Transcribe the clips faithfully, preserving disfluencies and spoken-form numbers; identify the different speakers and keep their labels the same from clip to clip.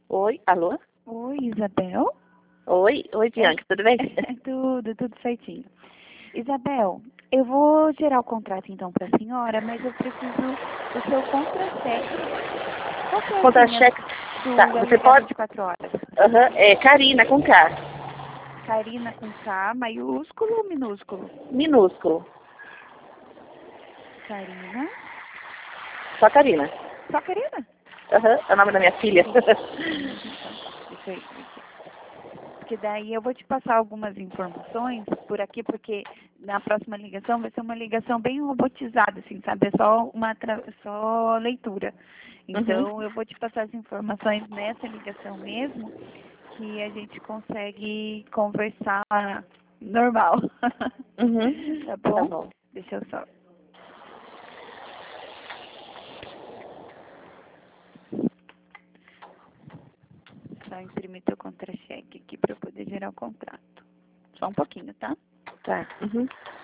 Speaker 1: Oi, alô?
Speaker 2: Oi, Isabel?
Speaker 1: Oi, oi, Bianca, tudo bem?
Speaker 2: tudo, tudo certinho. Isabel, eu vou gerar o contrato então para a senhora, mas eu preciso do seu contra-cheque. Qual que é a senha
Speaker 1: Contra-cheque.
Speaker 2: do
Speaker 1: Tá,
Speaker 2: R
Speaker 1: você
Speaker 2: H
Speaker 1: pode.
Speaker 2: vinte e quatro horas?
Speaker 1: Aham, é Karina com K.
Speaker 2: Karina com K, maiúsculo ou minúsculo?
Speaker 1: Minúsculo.
Speaker 2: Karina.
Speaker 1: Só Karina.
Speaker 2: Só Karina?
Speaker 1: Aham, é o nome da minha filha.
Speaker 2: Então tá, deixa eu ir aqui. Porque daí eu vou te passar algumas informações por aqui, porque na próxima ligação vai ser uma ligação bem robotizada, assim, sabe? É só uma tra... só leitura. Então
Speaker 1: Uhum.
Speaker 2: eu vou te passar as informações nessa ligação mesmo, que a gente consegue conversar normal.
Speaker 1: Uhum.
Speaker 2: Tá bom?
Speaker 1: Tá bom.
Speaker 2: Deixa eu só. Só imprimir teu contra-cheque aqui para eu poder gerar o contrato. Só um pouquinho, tá?
Speaker 1: Tá. Uhum.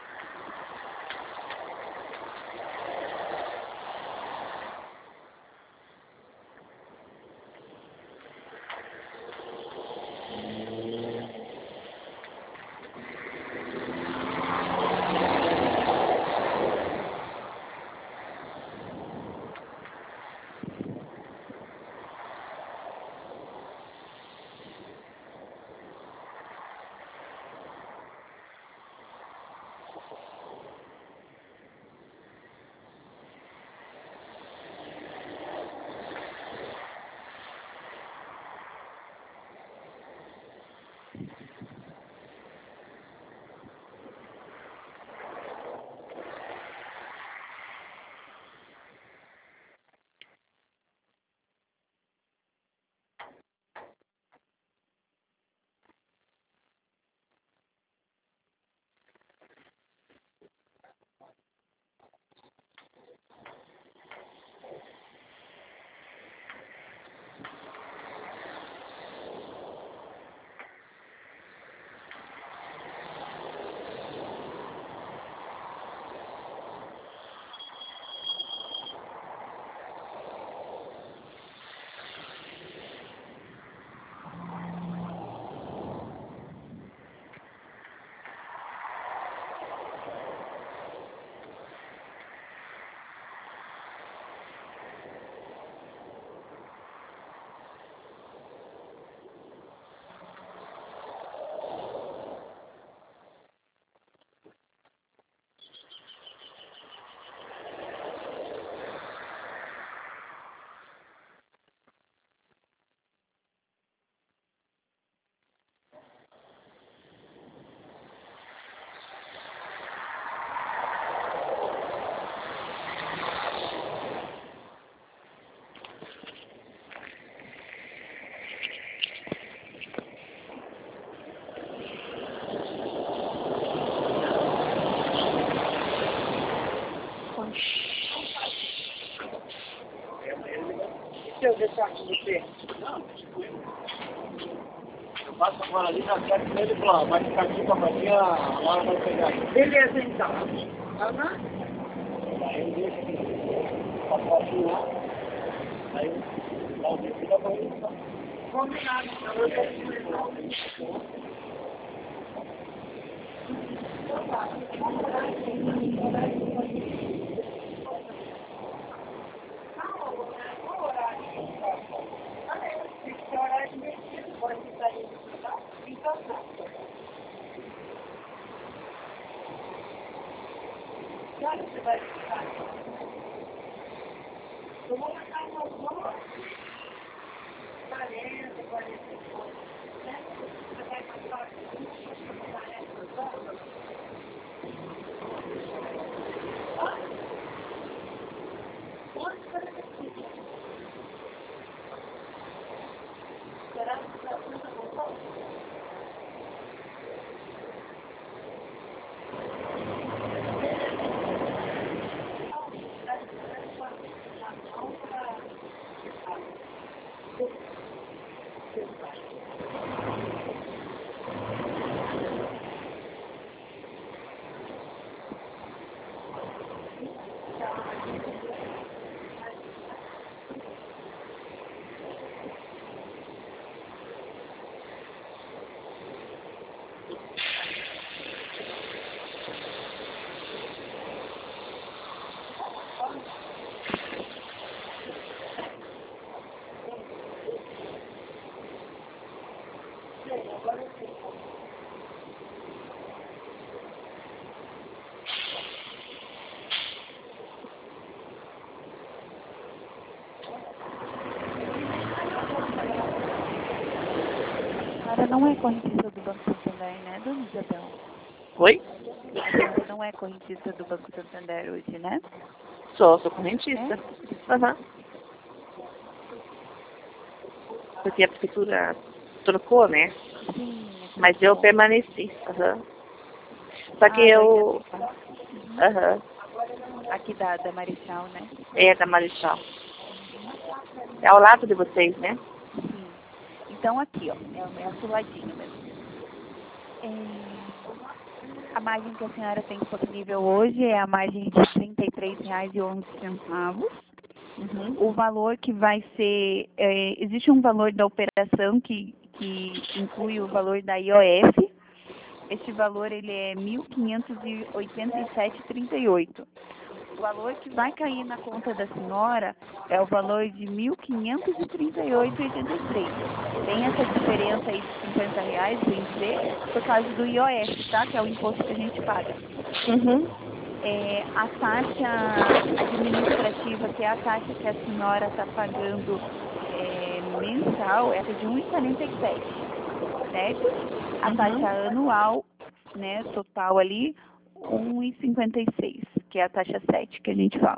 Speaker 3: Deixa eu deixar com você. Eu passo agora ali na frente dele e falo, vai ficar aqui com a maninha, a Laura vai pegar aí. Beleza, então. Aham. Aí eu deixo aqui, passar aqui lá. Aí eu dá o tempo da manhã. Combinado, então eu deixo. Você vai ficar. Eu vou marcar uma boa. quarenta, quarenta e cinco. Você vai passar quarenta. Quanto quarenta e cinco? Será que você aponta a voltar?
Speaker 2: A senhora não é correntista do Banco Santander, né, dona Isabel?
Speaker 1: Oi?
Speaker 2: A senhora não é correntista do Banco Santander hoje, né?
Speaker 1: Sou, sou correntista. Aham. Porque a prefeitura trocou, né?
Speaker 2: Sim.
Speaker 1: Mas eu permaneci. Aham. Só que
Speaker 2: Ah,
Speaker 1: eu...
Speaker 2: daí
Speaker 1: Aham.
Speaker 2: é aqui da, da Marechal, né?
Speaker 1: É da Marechal. É ao lado de vocês, né?
Speaker 2: Sim. Então aqui, ó, é, é aqui ladinho mesmo. É, a margem que a senhora tem disponível hoje é a margem de trinta e três reais e onze centavos.
Speaker 1: Uhum.
Speaker 2: O valor que vai ser, é, existe um valor da operação que, que inclui o valor da I O F. Este valor ele é mil quinhentos e oitenta e sete vírgula trinta e oito. O valor que vai cair na conta da senhora é o valor de mil quinhentos e trinta e oito vírgula oitenta e três. Tem essa diferença aí de cinquenta reais, bem dizer, por causa do I O F, tá? Que é o imposto que a gente paga.
Speaker 1: Uhum.
Speaker 2: É, a taxa administrativa, que é a taxa que a senhora está pagando é, mensal, é de um vírgula quarenta e sete, certo? A
Speaker 1: Uhum.
Speaker 2: taxa anual, né, total ali, um vírgula cinquenta e seis, que é a taxa sete que a gente fala.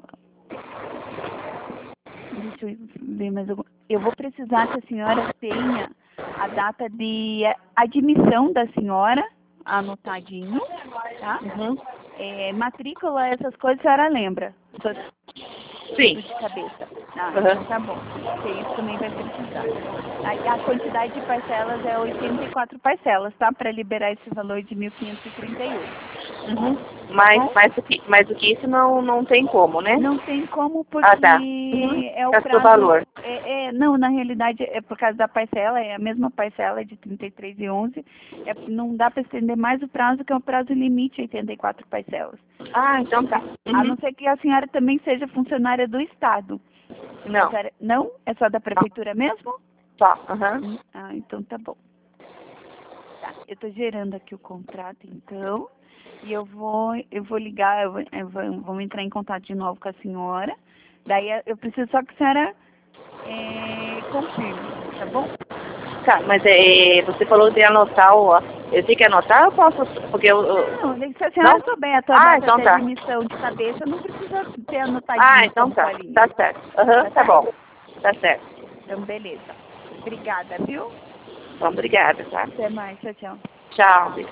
Speaker 2: Deixa eu ver mais alguma. Eu vou precisar que a senhora tenha a data de admissão da senhora, anotadinho, tá?
Speaker 1: Uhum.
Speaker 2: É, matrícula, essas coisas a senhora lembra? Só
Speaker 1: Sim.
Speaker 2: tudo de cabeça. Ah,
Speaker 1: Uhum.
Speaker 2: então tá bom. Porque isso também vai precisar. A, a quantidade de parcelas é oitenta e quatro parcelas, tá? Para liberar esse valor de mil quinhentos e trinta e oito.
Speaker 1: Uhum. Mas, mais do que, mais do que isso não, não tem como, né?
Speaker 2: Não tem como porque
Speaker 1: Ah, tá. Uhum.
Speaker 2: é o
Speaker 1: É o seu
Speaker 2: prazo.
Speaker 1: valor.
Speaker 2: É, é, não, na realidade é por causa da parcela, é a mesma parcela de trinta e três e onze. É, não dá para estender mais o prazo, que é o prazo limite, oitenta e quatro parcelas.
Speaker 1: Ah, então tá.
Speaker 2: A
Speaker 1: Uhum.
Speaker 2: não ser que a senhora também seja funcionária do Estado.
Speaker 1: Não.
Speaker 2: A senhora- não? É só da prefeitura mesmo?
Speaker 1: Só. Aham.
Speaker 2: Hum, Ah, então tá bom. Tá, eu estou gerando aqui o contrato, então, e eu vou, eu vou ligar, eu vou, eu vou, vamos entrar em contato de novo com a senhora. Daí eu eu preciso só que a senhora é, confirme, tá bom?
Speaker 1: Tá, mas é, você falou de anotar o... Eu tenho que anotar ou posso... Porque eu... eu-
Speaker 2: Não, se a senhora
Speaker 1: Não?
Speaker 2: souber a tua
Speaker 1: Ah,
Speaker 2: data
Speaker 1: então
Speaker 2: de
Speaker 1: tá.
Speaker 2: admissão de cabeça, não precisa ter anotadinho
Speaker 1: Ah, então
Speaker 2: como
Speaker 1: tá.
Speaker 2: com a linha.
Speaker 1: Tá certo. Aham,
Speaker 2: Tá
Speaker 1: tá bom. Tá certo.
Speaker 2: Então, beleza. Obrigada, viu?
Speaker 1: Então, obrigada, tá?
Speaker 2: Até mais, tchau, tchau.
Speaker 1: Tchau.